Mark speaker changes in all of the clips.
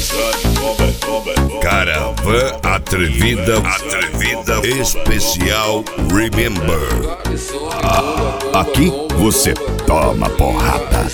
Speaker 1: Caravan Atrevida Especial Remember. Aqui você toma porrada.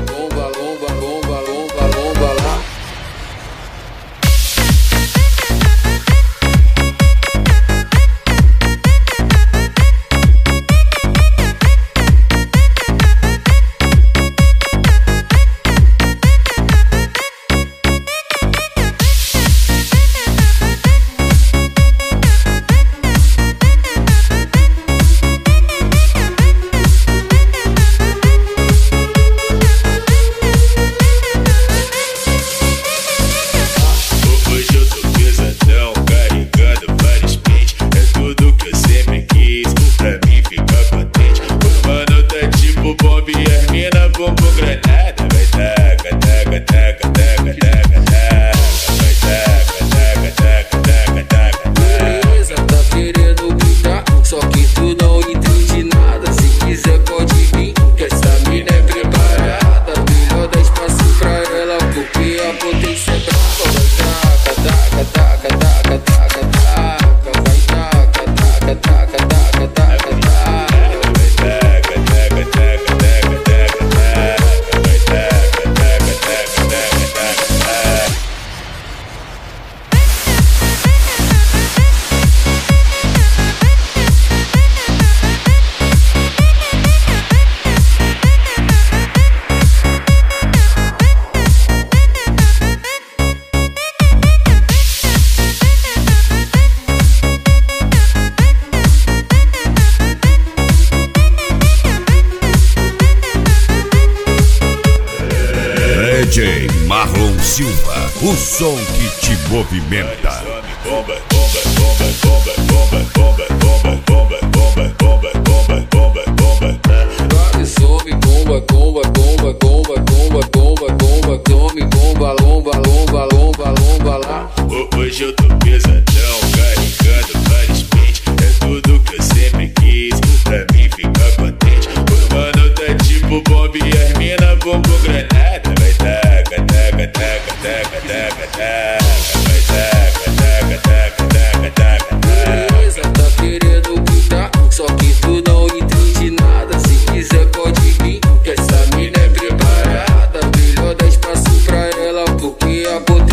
Speaker 1: DJ Marlon Silva, o som que te movimenta.
Speaker 2: Some bomba, bomba, bomba, bomba, bomba, bomba, bomba, tome bomba, lomba, lomba, lomba, lomba lá.
Speaker 3: Hoje eu tô pesadão, carregando vários pentes. É tudo que eu sempre quis, pra mim ficar contente. O mano tá tipo bomba e as mina bombom granada. Vai taca, taca, taca, taca, taca, taca. Vai taca, taca, taca, taca, taca, taca.
Speaker 2: Beleza, tá querendo gritar, só que tu não entende nada. Se quiser pode vir, que essa mina é preparada. Melhor dar espaço pra ela, porque a